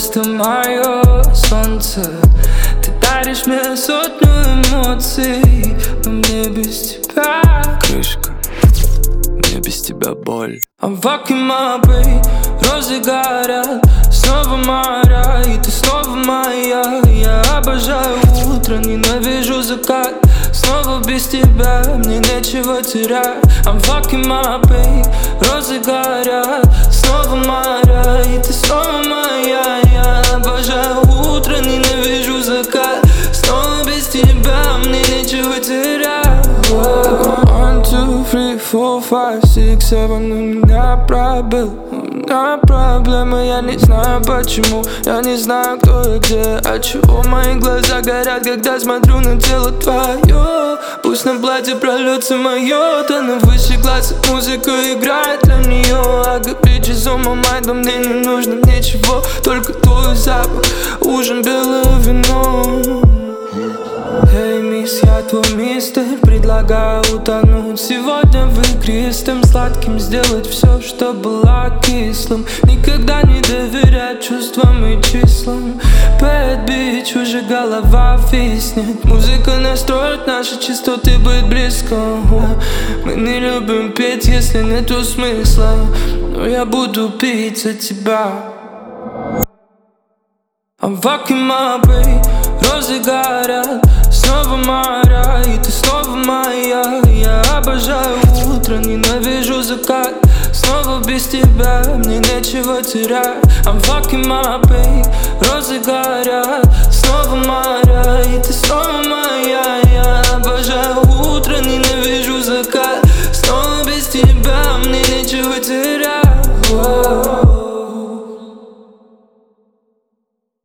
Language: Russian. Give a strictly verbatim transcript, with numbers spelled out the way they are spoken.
просто мое солнце. Ты даришь мне сотню эмоций, но мне без тебя крышка, мне без тебя боль. I'm fucking my babe, розы горят, снова моря, и ты снова моя. Я обожаю утро, ненавижу закат. Снова без тебя, мне нечего терять. I'm fucking my babe, розы горят, снова моря, и ты снова моя. Я обожаю утро, ненавижу закат. Снова без тебя, мне нечего терять. One, two, three, four, five, six, seven. У меня пробел, у меня проблемы. Я не знаю почему, я не знаю кто и где. Отчего мои глаза горят, когда смотрю на тело твое. Пусть на платье прольется мое, то на выше класса музыка играет для нее. I got bitches on my mind, но мне не нужно ничего, только твой запах, ужин, белое вино. Эй, мисс, я твой мистер, предлагаю утонуть сегодня в игристом сладким, сделать все, что было кислым. Никогда не доверять чувствам и числам. Bad bitch, уже голова виснет. Музыка настроит наши частоты быть близко. Мы не любим петь, если нету смысла, но я буду пить за тебя. I'm fucking my babe, розы горят, снова моря, и ты снова моя. Я обожаю утро, ненавижу закат. Снова без тебя, мне нечего терять. I'm fucking my babe, розы горят, снова моя.